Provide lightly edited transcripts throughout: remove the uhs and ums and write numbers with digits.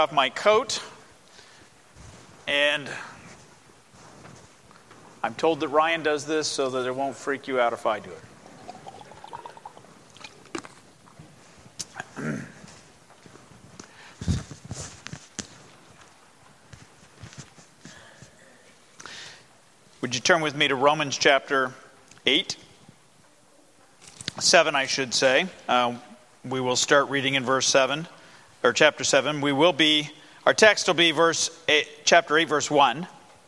Off my coat, and I'm told that Ryan does this so that it won't freak you out if I do it. Would you turn with me to Romans chapter 7, I should say. We will start reading in verse 7. Or chapter 7, our text will be chapter 8, verse 1.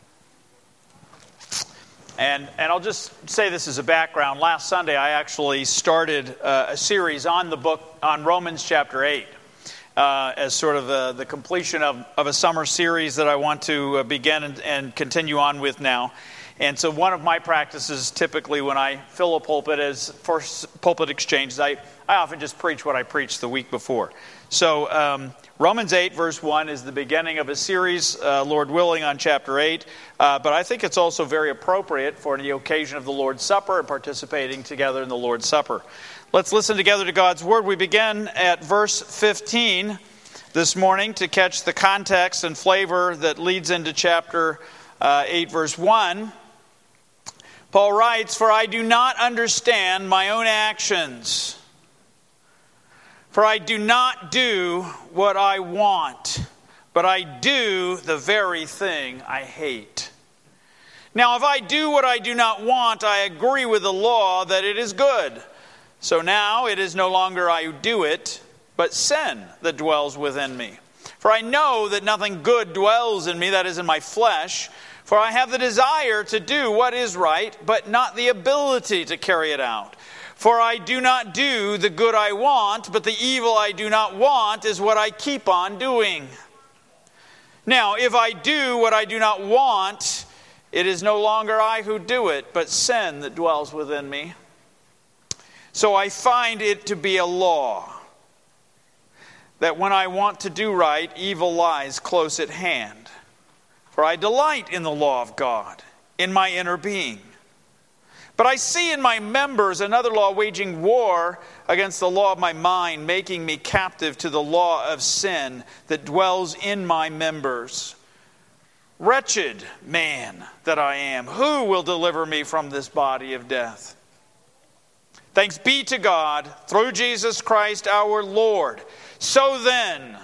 And I'll just say this as a background. Last Sunday, I actually started a series on the book, on Romans chapter 8, as sort of the completion of a summer series that I want to begin and continue on with now. And so one of my practices, typically when I fill a pulpit as for pulpit exchanges, I often just preach what I preached the week before. So Romans 8, verse 1 is the beginning of a series, Lord willing, on chapter 8. But I think it's also very appropriate for the occasion of the Lord's Supper and participating together in the Lord's Supper. Let's listen together to God's Word. We begin at verse 15 this morning to catch the context and flavor that leads into chapter 8, verse 1. Paul writes, "For I do not understand my own actions. For I do not do what I want, but I do the very thing I hate. Now if I do what I do not want, I agree with the law that it is good. So now it is no longer I who do it, but sin that dwells within me. For I know that nothing good dwells in me, that is in my flesh. For I have the desire to do what is right, but not the ability to carry it out. For I do not do the good I want, but the evil I do not want is what I keep on doing. Now, if I do what I do not want, it is no longer I who do it, but sin that dwells within me. So I find it to be a law, that when I want to do right, evil lies close at hand. For I delight in the law of God, in my inner being. But I see in my members another law waging war against the law of my mind, making me captive to the law of sin that dwells in my members. Wretched man that I am, who will deliver me from this body of death? Thanks be to God through Jesus Christ our Lord. So then,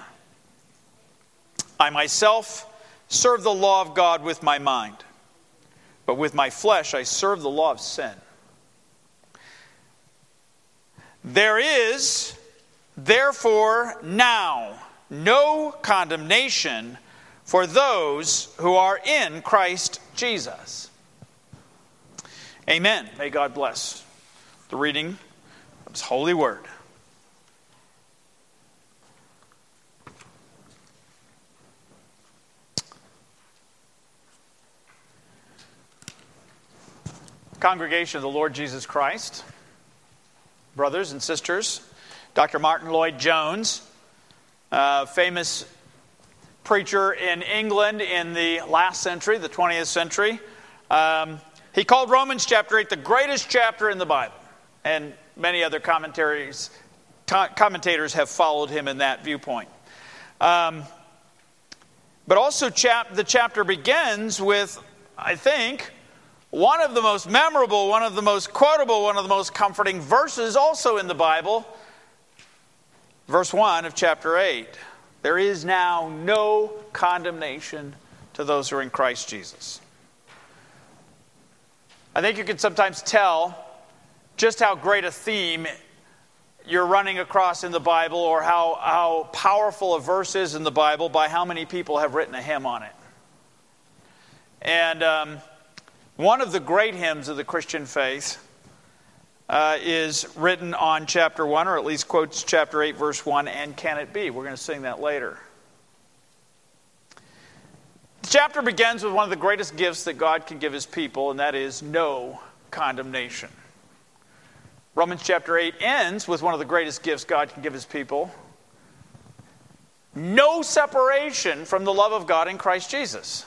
I myself serve the law of God with my mind, but with my flesh I serve the law of sin. There is, therefore, now no condemnation for those who are in Christ Jesus." Amen. May God bless the reading of His holy word. Congregation of the Lord Jesus Christ, brothers and sisters, Dr. Martin Lloyd-Jones, famous preacher in England in the last century, the 20th century, he called Romans chapter 8 the greatest chapter in the Bible. And many other commentators have followed him in that viewpoint. But also the chapter begins with, I think, one of the most memorable, one of the most quotable, one of the most comforting verses also in the Bible. Verse 1 of chapter 8. There is now no condemnation to those who are in Christ Jesus. I think you can sometimes tell just how great a theme you're running across in the Bible, or how powerful a verse is in the Bible, by how many people have written a hymn on it. And one of the great hymns of the Christian faith is written on chapter 1, or at least quotes chapter 8, verse 1, "And Can It Be?" We're going to sing that later. The chapter begins with one of the greatest gifts that God can give His people, and that is no condemnation. Romans chapter 8 ends with one of the greatest gifts God can give His people: no separation from the love of God in Christ Jesus.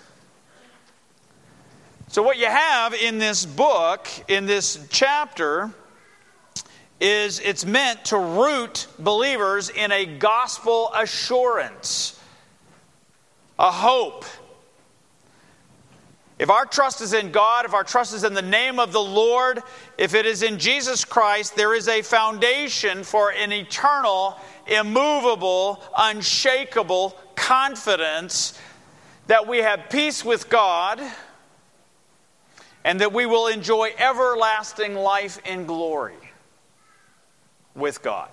So what you have in this book, in this chapter, is it's meant to root believers in a gospel assurance a hope. If our trust is in God, if our trust is in the name of the Lord, if it is in Jesus Christ, there is a foundation for an eternal, immovable, unshakable confidence that we have peace with God and that we will enjoy everlasting life in glory with God.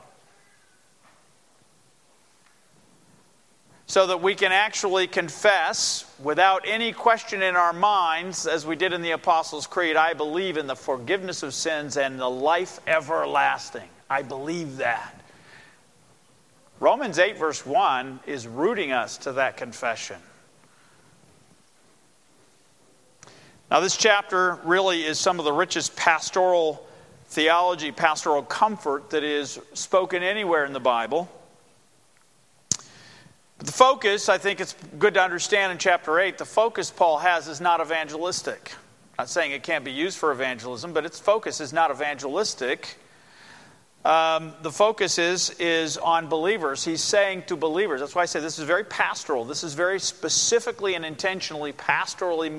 So that we can actually confess without any question in our minds, as we did in the Apostles' Creed, I believe in the forgiveness of sins and the life everlasting. I believe that. Romans 8 verse 1 is rooting us to that confession. Now this chapter really is some of the richest pastoral theology, pastoral comfort that is spoken anywhere in the Bible. But the focus, I think it's good to understand in chapter 8, the focus Paul has is not evangelistic. I'm not saying it can't be used for evangelism, but its focus is not evangelistic. The focus is on believers. He's saying to believers. That's why I say this is very pastoral. This is very specifically and intentionally pastorally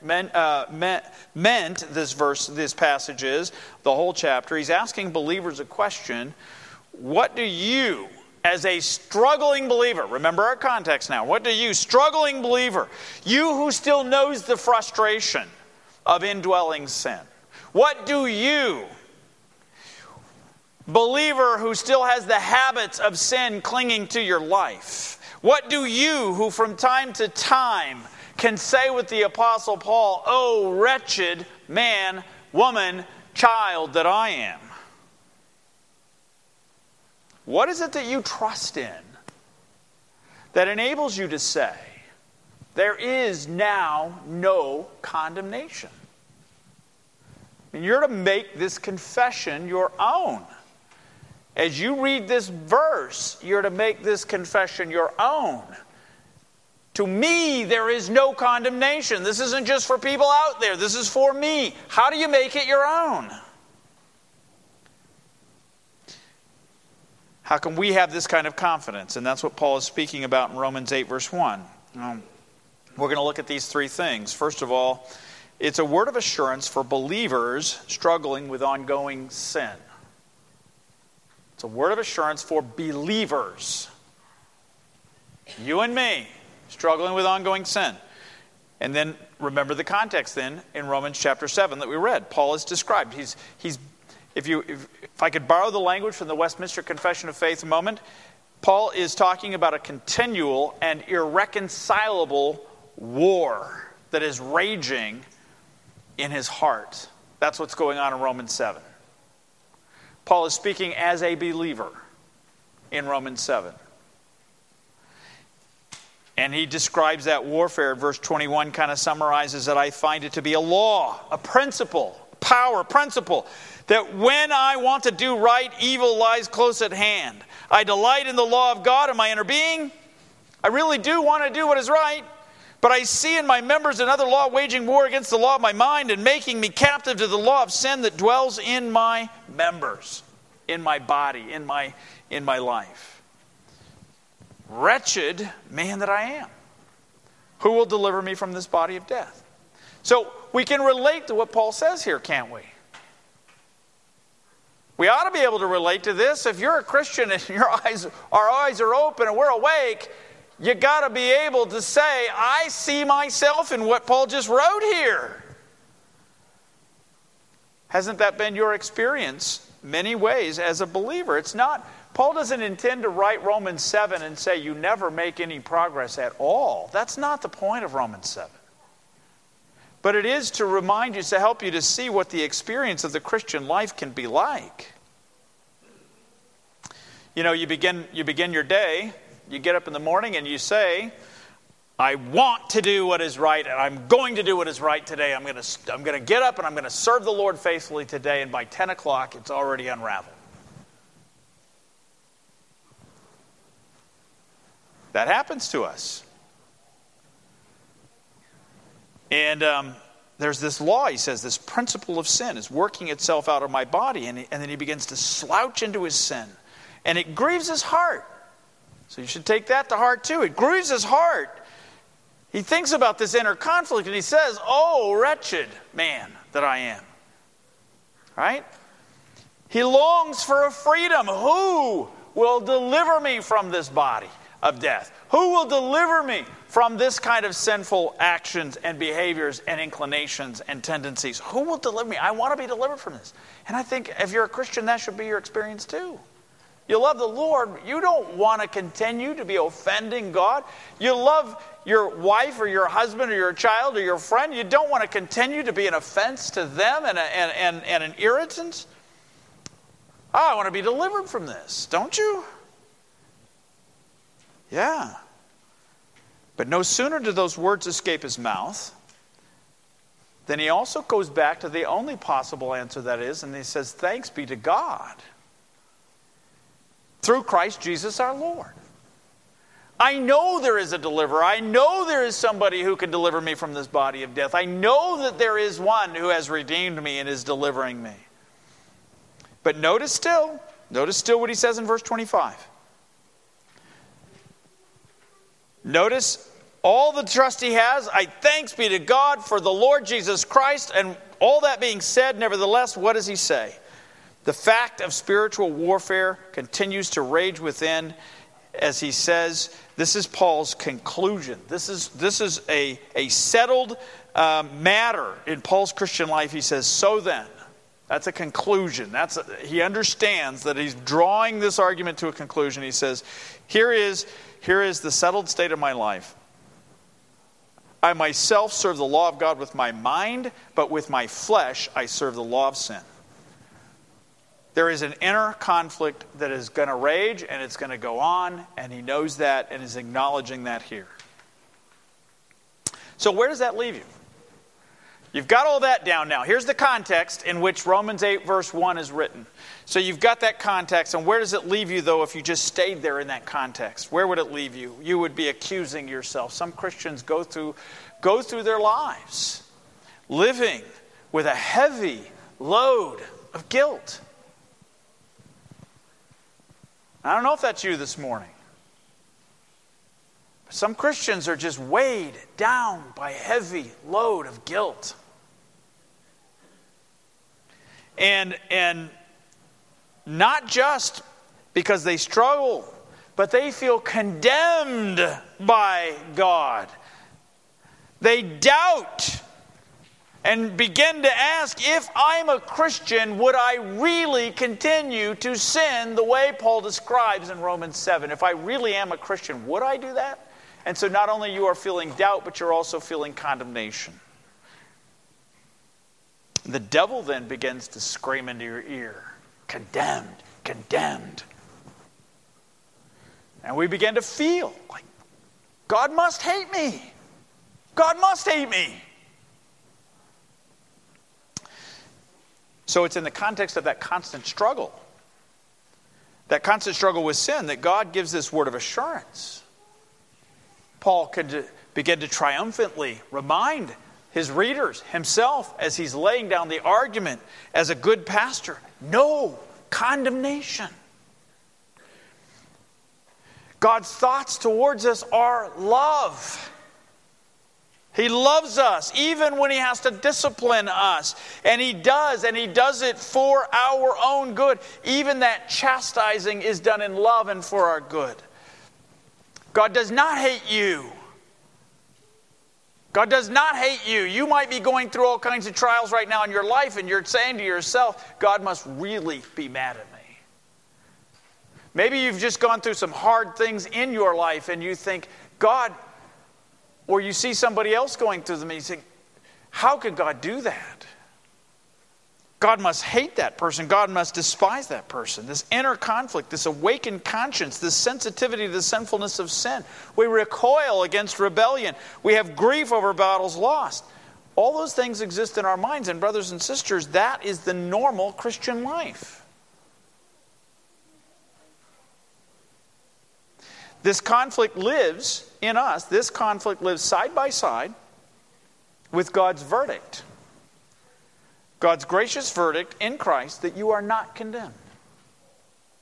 meant this verse, this passage is, the whole chapter. He's asking believers a question. What do you, as a struggling believer, remember our context now, what do you, struggling believer, you who still knows the frustration of indwelling sin, what do you, believer who still has the habits of sin clinging to your life, what do you who from time to time can say with the Apostle Paul, oh wretched man, woman, child that I am? What is it that you trust in that enables you to say, there is now no condemnation? I mean, you're to make this confession your own. As you read this verse, you're to make this confession your own. To me, there is no condemnation. This isn't just for people out there. This is for me. How do you make it your own? How can we have this kind of confidence? And that's what Paul is speaking about in Romans 8, verse 1. We're going to look at these three things. First of all, it's a word of assurance for believers struggling with ongoing sin. It's a word of assurance for believers. You and me, struggling with ongoing sin. And then remember the context then in Romans chapter 7 that we read. Paul is described. If I could borrow the language from the Westminster Confession of Faith a moment, Paul is talking about a continual and irreconcilable war that is raging in his heart. That's what's going on in Romans 7. Paul is speaking as a believer in Romans 7. And he describes that warfare. Verse 21 kind of summarizes that I find it to be a law, a principle, principle, that when I want to do right, evil lies close at hand. I delight in the law of God in my inner being. I really do want to do what is right. But I see in my members another law waging war against the law of my mind and making me captive to the law of sin that dwells in my members, in my body, in my life. Wretched man that I am. Who will deliver me from this body of death? So we can relate to what Paul says here, can't we? We ought to be able to relate to this. If you're a Christian and our eyes are open and we're awake, you got to be able to say, I see myself in what Paul just wrote here. Hasn't that been your experience many ways as a believer? It's not, Paul doesn't intend to write Romans 7 and say you never make any progress at all. That's not the point of Romans 7. But it is to remind you, to help you to see what the experience of the Christian life can be like. You know, you begin your day, you get up in the morning and you say, I want to do what is right and I'm going to do what is right today. I'm going to get up and I'm going to serve the Lord faithfully today, and by 10 o'clock it's already unraveled. That happens to us. And there's this law, he says, this principle of sin is working itself out of my body. And then he begins to slouch into his sin. And it grieves his heart. So you should take that to heart too. It grieves his heart he thinks about this inner conflict and he says, "Oh, wretched man that I am." Right? He longs for a freedom. Who will deliver me from this body of death? Who will deliver me from this kind of sinful actions and behaviors and inclinations and tendencies? Who will deliver me? I want to be delivered from this. And I think if you're a Christian, that should be your experience too. You love the Lord. You don't want to continue to be offending God. You love your wife or your husband or your child or your friend. You don't want to continue to be an offense to them and an irritant. Oh, I want to be delivered from this, don't you? Yeah. But no sooner do those words escape his mouth than he also goes back to the only possible answer that is, and he says, "Thanks be to God through Christ Jesus our Lord." I know there is a deliverer. I know there is somebody who can deliver me from this body of death. I know that there is one who has redeemed me and is delivering me. But notice still what he says in verse 25. Notice all the trust he has. Thanks be to God for the Lord Jesus Christ. And all that being said, nevertheless, what does he say? The fact of spiritual warfare continues to rage within, as he says. This is Paul's conclusion. This is a settled matter in Paul's Christian life. He says, so then, that's a conclusion. He understands that he's drawing this argument to a conclusion. He says, here is the settled state of my life. I myself serve the law of God with my mind, but with my flesh I serve the law of sin. There is an inner conflict that is going to rage and it's going to go on, and he knows that and is acknowledging that here. So where does that leave you? You've got all that down now. Here's the context in which Romans 8 verse 1 is written. So you've got that context, and where does it leave you though if you just stayed there in that context? Where would it leave you? You would be accusing yourself. Some Christians go through their lives living with a heavy load of guilt. I don't know if that's you this morning. But some Christians are just weighed down by a heavy load of guilt. And not just because they struggle, but they feel condemned by God. They doubt and begin to ask, if I'm a Christian, would I really continue to sin the way Paul describes in Romans 7? If I really am a Christian, would I do that? And so not only you are feeling doubt, but you're also feeling condemnation. The devil then begins to scream into your ear, condemned, condemned. And we begin to feel like, God must hate me. God must hate me. So it's in the context of that constant struggle with sin, that God gives this word of assurance. Paul could begin to triumphantly remind his readers, himself, as he's laying down the argument as a good pastor, no condemnation. God's thoughts towards us are love. He loves us even when he has to discipline us. And he does it for our own good. Even that chastising is done in love and for our good. God does not hate you. God does not hate you. You might be going through all kinds of trials right now in your life, and you're saying to yourself, God must really be mad at me. Maybe you've just gone through some hard things in your life, and you think, God, or you see somebody else going through them, and you think, how could God do that? God must hate that person. God must despise that person. This inner conflict, this awakened conscience, this sensitivity to the sinfulness of sin. We recoil against rebellion. We have grief over battles lost. All those things exist in our minds. And brothers and sisters, that is the normal Christian life. This conflict lives in us. This conflict lives side by side with God's verdict. God's gracious verdict in Christ that you are not condemned.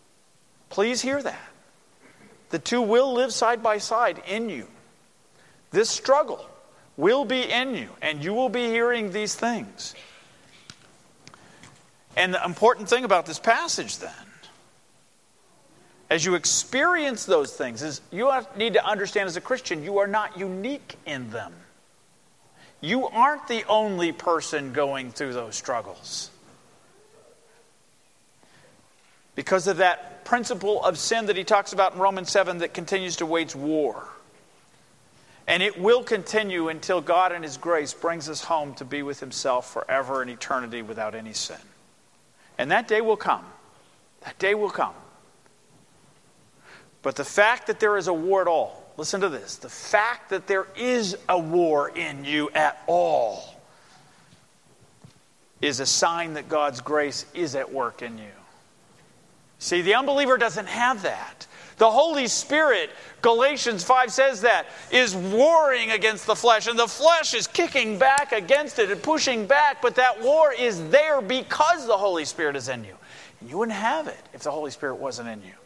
Please hear that. The two will live side by side in you. This struggle will be in you, and you will be hearing these things. And the important thing about this passage then, as you experience those things, is you need to understand as a Christian, you are not unique in them. You aren't the only person going through those struggles. Because of that principle of sin that he talks about in Romans 7 that continues to wage war. And it will continue until God in his grace brings us home to be with himself forever in eternity without any sin. And that day will come. That day will come. But the fact that there is a war at all, listen to this, the fact that there is a war in you at all is a sign that God's grace is at work in you. See, the unbeliever doesn't have that. The Holy Spirit, Galatians 5 says that, is warring against the flesh. And the flesh is kicking back against it and pushing back. But that war is there because the Holy Spirit is in you. And you wouldn't have it if the Holy Spirit wasn't in you.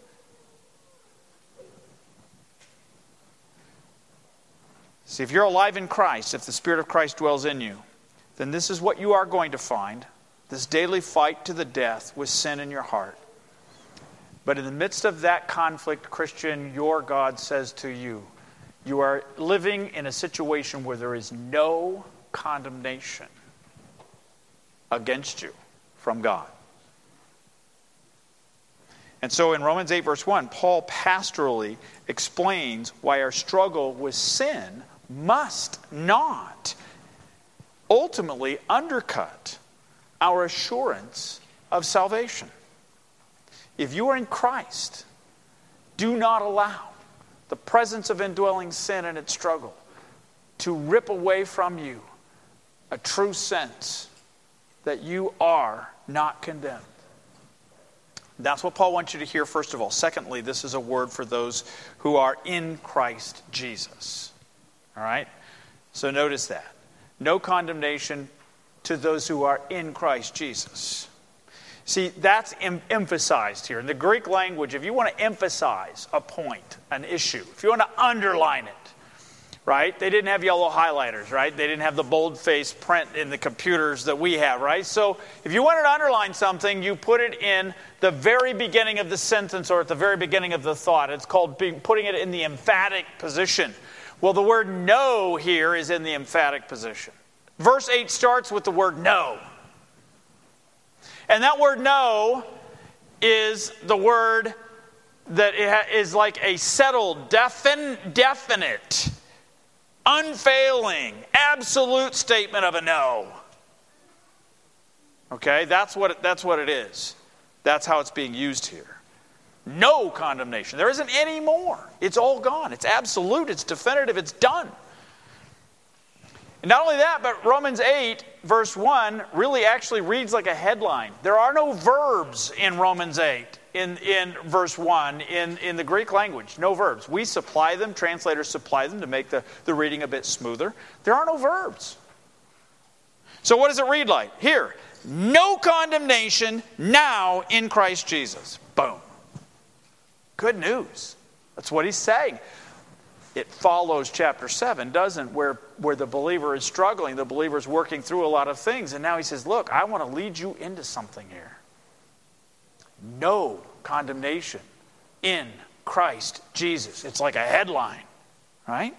See, if you're alive in Christ, if the Spirit of Christ dwells in you, then this is what you are going to find. This daily fight to the death with sin in your heart. But in the midst of that conflict, Christian, your God says to you, you are living in a situation where there is no condemnation against you from God. And so in Romans 8 verse 1, Paul pastorally explains why our struggle with sin must not ultimately undercut our assurance of salvation. If you are in Christ, do not allow the presence of indwelling sin and its struggle to rip away from you a true sense that you are not condemned. That's what Paul wants you to hear, first of all. Secondly, this is a word for those who are in Christ Jesus. All right? So notice that. No condemnation to those who are in Christ Jesus. See, that's emphasized here. In the Greek language, if you want to emphasize a point, an issue, if you want to underline it, right? They didn't have yellow highlighters, right? They didn't have the boldface print in the computers that we have, right? So if you wanted to underline something, you put it in the very beginning of the sentence or at the very beginning of the thought. It's called putting it in the emphatic position. Well, the word no here is in the emphatic position. Verse 8 starts with the word no. And that word no is the word that is like a settled, definite, unfailing, absolute statement of a no. Okay, that's what it is. That's how it's being used here. No condemnation. There isn't any more. It's all gone. It's absolute. It's definitive. It's done. And not only that, but Romans 8, verse 1, really actually reads like a headline. There are no verbs in Romans 8, in verse 1, in the Greek language. No verbs. We supply them, translators supply them to make the reading a bit smoother. There are no verbs. So what does it read like? Here, no condemnation now in Christ Jesus. Boom. Good news. That's what he's saying. It follows chapter 7, doesn't it? Where the believer is struggling, the believer is working through a lot of things. And now he says, look, I want to lead you into something here. No condemnation in Christ Jesus. It's like a headline, right?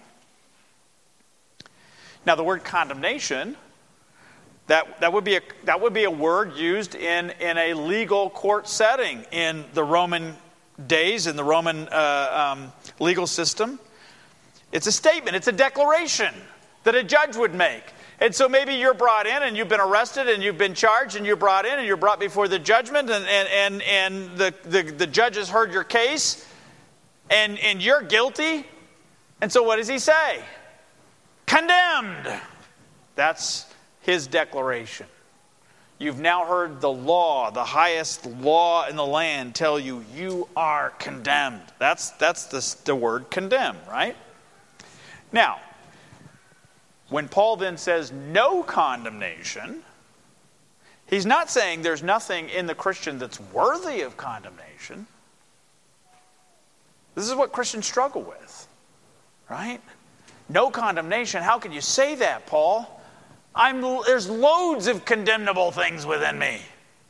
Now the word condemnation, that would be a word used in a legal court setting in the Roman days, in the Roman legal system. It's a statement, it's a declaration that a judge would make. And so maybe you're brought in and you've been arrested and you've been charged and you're brought in and you're brought before the judgment and the judge has heard your case and you're guilty. And so what does he say? Condemned. That's his declaration. You've now heard the law, the highest law in the land, tell you you are condemned. That's the word condemn, right? Now, when Paul then says no condemnation, he's not saying there's nothing in the Christian that's worthy of condemnation. This is what Christians struggle with, right? No condemnation? How can you say that, Paul? There's loads of condemnable things within me.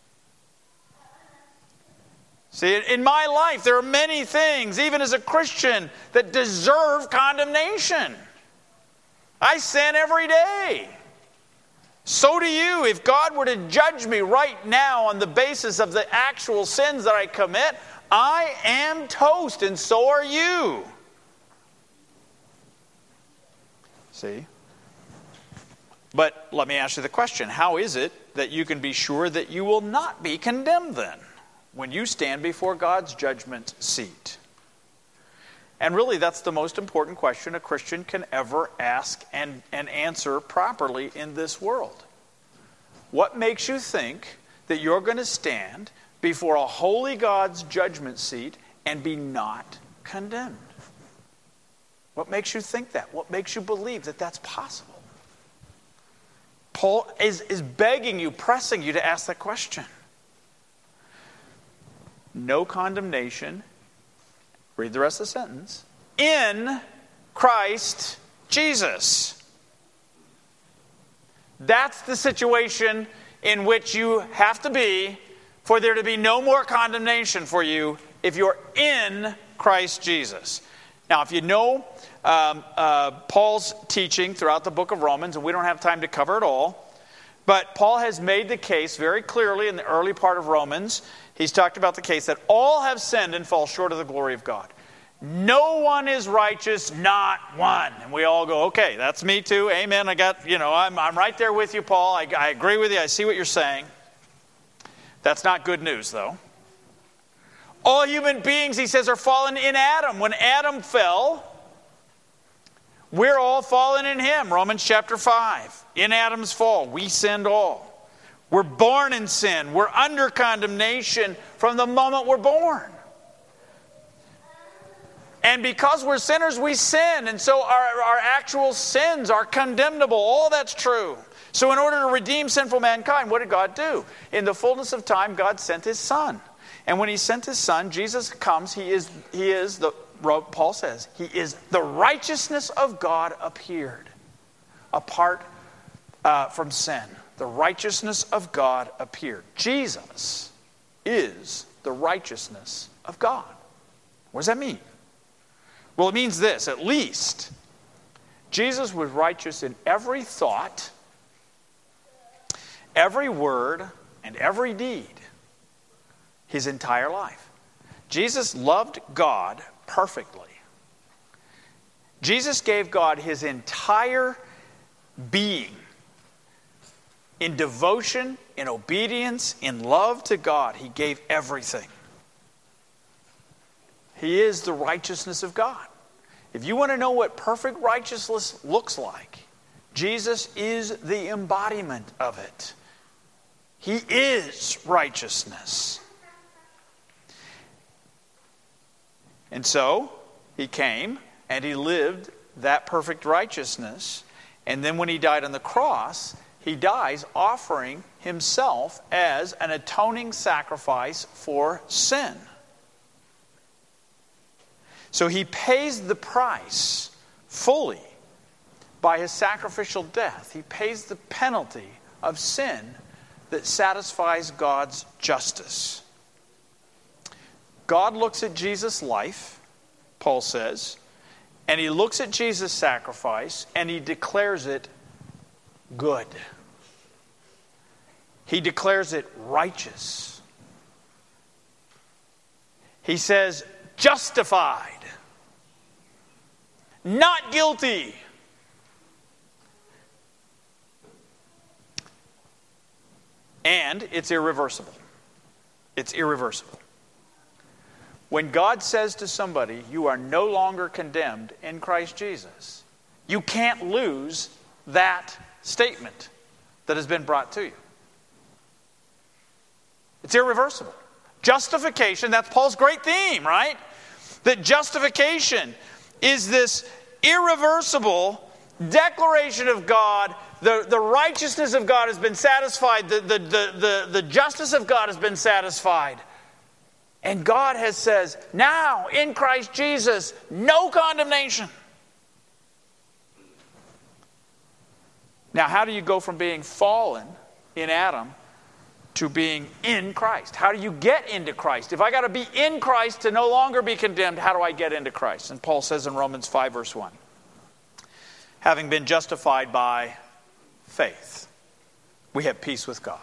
See, in my life, there are many things, even as a Christian, that deserve condemnation. I sin every day. So do you. If God were to judge me right now on the basis of the actual sins that I commit, I am toast, and so are you. See? But let me ask you the question, how is it that you can be sure that you will not be condemned then, when you stand before God's judgment seat? And really, that's the most important question a Christian can ever ask and answer properly in this world. What makes you think that you're going to stand before a holy God's judgment seat and be not condemned? What makes you think that? What makes you believe that that's possible? Paul is begging you, pressing you to ask that question. No condemnation, read the rest of the sentence, in Christ Jesus. That's the situation in which you have to be for there to be no more condemnation for you if you're in Christ Jesus. Now, if you know Paul's teaching throughout the book of Romans, and we don't have time to cover it all, but Paul has made the case very clearly in the early part of Romans. He's talked about the case that all have sinned and fall short of the glory of God. No one is righteous, not one. And we all go, okay, that's me too. Amen. I'm right there with you, Paul. I agree with you. I see what you're saying. That's not good news, though. All human beings, he says, are fallen in Adam. When Adam fell, we're all fallen in him. Romans chapter 5. In Adam's fall, we sinned all. We're born in sin. We're under condemnation from the moment we're born. And because we're sinners, we sin. And so our actual sins are condemnable. All that's true. So in order to redeem sinful mankind, what did God do? In the fullness of time, God sent his Son. And when he sent his Son, Jesus comes. Paul says, he is the righteousness of God appeared apart from sin. The righteousness of God appeared. Jesus is the righteousness of God. What does that mean? Well, it means this, at least. Jesus was righteous in every thought, every word, and every deed his entire life. Jesus loved God perfectly. Jesus gave God his entire being in devotion, in obedience, in love to God. He gave everything. He is the righteousness of God. If you want to know what perfect righteousness looks like, Jesus is the embodiment of it. He is righteousness. And so, he came and he lived that perfect righteousness. And then when he died on the cross, he dies offering himself as an atoning sacrifice for sin. So he pays the price fully by his sacrificial death. He pays the penalty of sin that satisfies God's justice. God looks at Jesus' life, Paul says, and he looks at Jesus' sacrifice and he declares it good. He declares it righteous. He says, justified. Not guilty. And it's irreversible. It's irreversible. When God says to somebody, you are no longer condemned in Christ Jesus, you can't lose that statement that has been brought to you. It's irreversible. Justification, that's Paul's great theme, right? That justification is this irreversible declaration of God. The righteousness of God has been satisfied. The justice of God has been satisfied. And God says, now in Christ Jesus, no condemnation. Now, how do you go from being fallen in Adam to being in Christ? How do you get into Christ? If I got to be in Christ to no longer be condemned, how do I get into Christ? And Paul says in Romans 5, verse 1, having been justified by faith, we have peace with God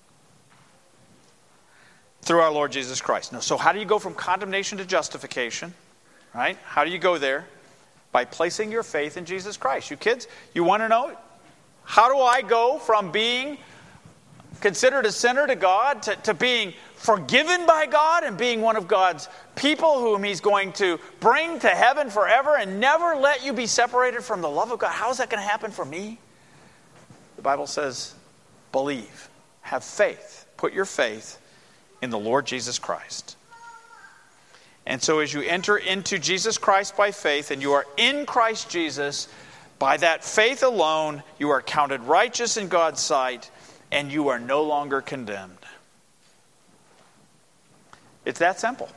through our Lord Jesus Christ. Now, so how do you go from condemnation to justification? Right? How do you go there? By placing your faith in Jesus Christ. You kids, you want to know? How do I go from being considered a sinner to God to being forgiven by God and being one of God's people whom He's going to bring to heaven forever and never let you be separated from the love of God? How is that going to happen for me? The Bible says, believe, have faith, put your faith in the Lord Jesus Christ. And so as you enter into Jesus Christ by faith and you are in Christ Jesus, by that faith alone, you are counted righteous in God's sight and you are no longer condemned. It's that simple.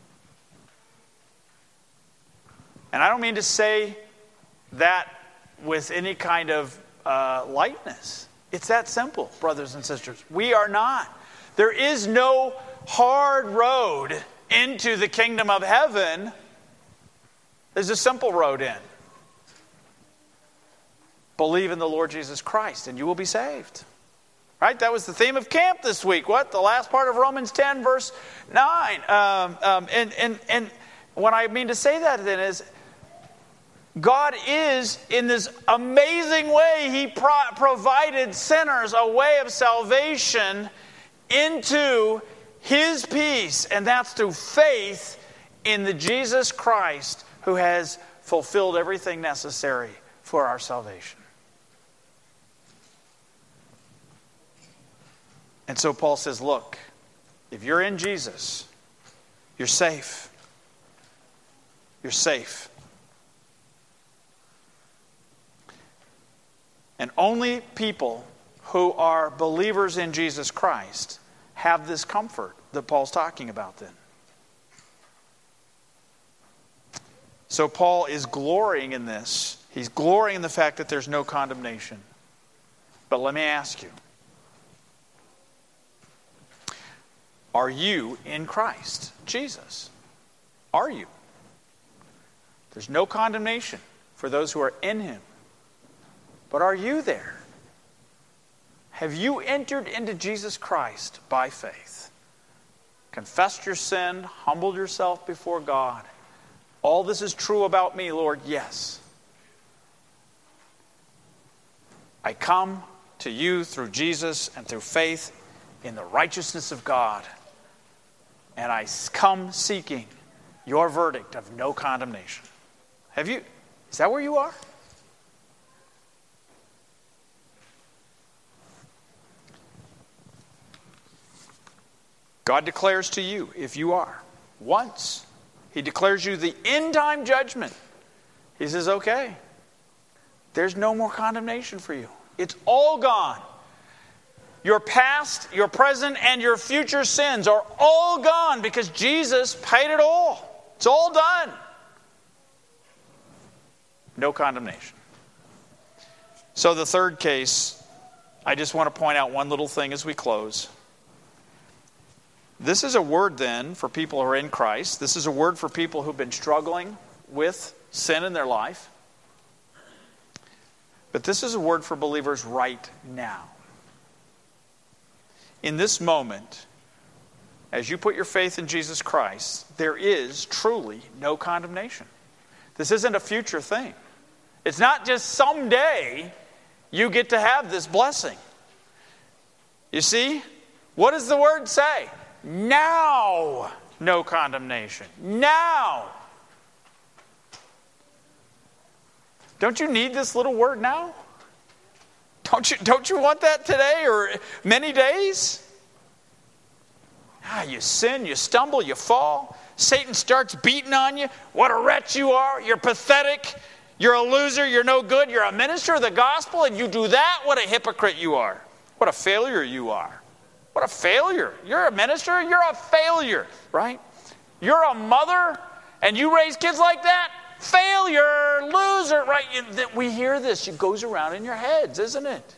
And I don't mean to say that with any kind of lightness. It's that simple, brothers and sisters. We are not. There is no hard road into the kingdom of heaven. There's a simple road in. Believe in the Lord Jesus Christ and you will be saved. Right? That was the theme of camp this week. What? The last part of Romans 10, verse 9. And what I mean to say that then is, God is, in this amazing way, He provided sinners a way of salvation into His peace. And that's through faith in the Jesus Christ who has fulfilled everything necessary for our salvation. And so Paul says, look, if you're in Jesus, you're safe. You're safe. And only people who are believers in Jesus Christ have this comfort that Paul's talking about then. So Paul is glorying in this. He's glorying in the fact that there's no condemnation. But let me ask you, are you in Christ Jesus? Are you? There's no condemnation for those who are in Him. But are you there? Have you entered into Jesus Christ by faith? Confessed your sin, humbled yourself before God. All this is true about me, Lord. Yes. I come to you through Jesus and through faith in the righteousness of God. And I come seeking your verdict of no condemnation. Have you? Is that where you are? God declares to you, if you are, once, He declares you the end-time judgment. He says, okay, there's no more condemnation for you. It's all gone. Your past, your present, and your future sins are all gone because Jesus paid it all. It's all done. No condemnation. So the third case, I just want to point out one little thing as we close. This is a word then for people who are in Christ. This is a word for people who've been struggling with sin in their life. But this is a word for believers right now. In this moment, as you put your faith in Jesus Christ, there is truly no condemnation. This isn't a future thing. It's not just someday you get to have this blessing. You see? What does the word say? Now, no condemnation. Now. Don't you need this little word now? Don't you want that today or many days? You sin, you stumble, you fall. Satan starts beating on you. What a wretch you are. You're pathetic. You're a loser. You're no good. You're a minister of the gospel and you do that. What a hypocrite you are. What a failure you are. What a failure. You're a minister. You're a failure, right? You're a mother and you raise kids like that? failure, loser, right? We hear this. It goes around in your heads, isn't it?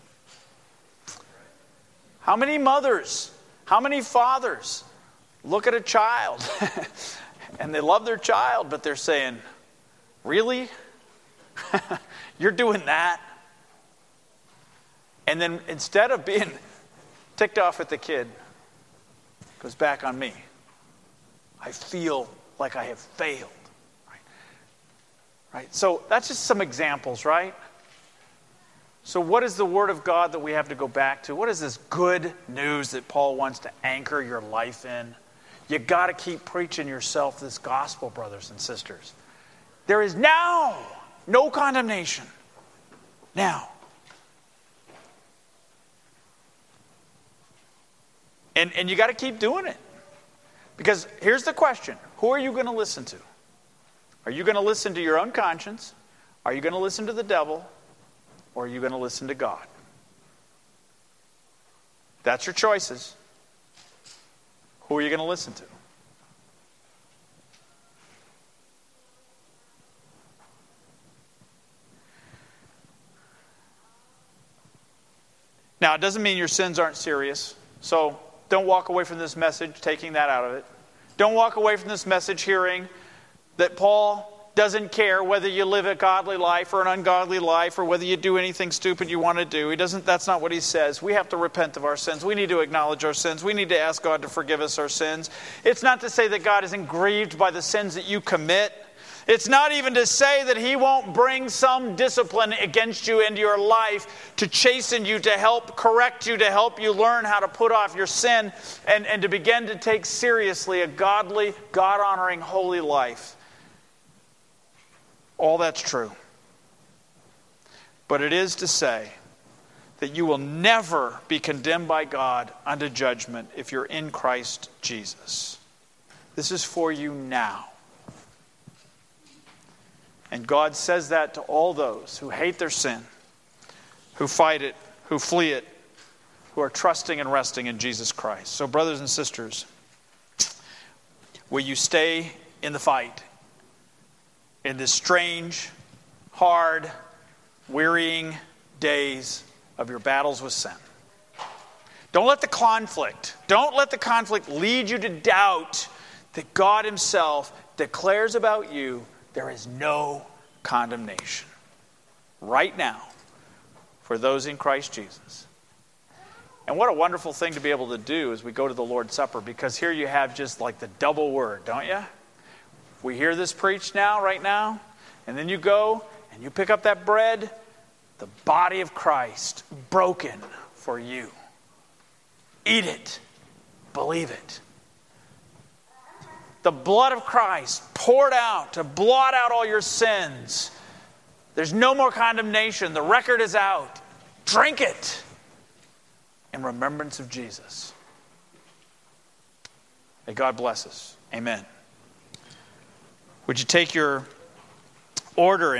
How many mothers, how many fathers look at a child and they love their child, but they're saying, really? You're doing that? And then instead of being ticked off at the kid, it goes back on me. I feel like I have failed. Right? So that's just some examples, right? So what is the Word of God that we have to go back to? What is this good news that Paul wants to anchor your life in? You got to keep preaching yourself this gospel, brothers and sisters. There is now no condemnation. Now. And you got to keep doing it. Because here's the question. Who are you going to listen to? Are you going to listen to your own conscience? Are you going to listen to the devil? Or are you going to listen to God? That's your choices. Who are you going to listen to? Now, it doesn't mean your sins aren't serious. So don't walk away from this message taking that out of it. Don't walk away from this message hearing that Paul doesn't care whether you live a godly life or an ungodly life or whether you do anything stupid you want to do. He doesn't. That's not what he says. We have to repent of our sins. We need to acknowledge our sins. We need to ask God to forgive us our sins. It's not to say that God isn't grieved by the sins that you commit. It's not even to say that he won't bring some discipline against you into your life to chasten you, to help correct you, to help you learn how to put off your sin and to begin to take seriously a godly, God-honoring, holy life. All that's true. But it is to say that you will never be condemned by God unto judgment if you're in Christ Jesus. This is for you now. And God says that to all those who hate their sin, who fight it, who flee it, who are trusting and resting in Jesus Christ. So, brothers and sisters, will you stay in the fight? In this strange, hard, wearying days of your battles with sin. Don't let the conflict lead you to doubt that God himself declares about you there is no condemnation right now for those in Christ Jesus. And what a wonderful thing to be able to do as we go to the Lord's Supper, because here you have just like the double word, don't you? We hear this preached now, right now, and then you go and you pick up that bread, the body of Christ broken for you. Eat it. Believe it. The blood of Christ poured out to blot out all your sins. There's no more condemnation. The record is out. Drink it in remembrance of Jesus. May God bless us. Amen. Would you take your order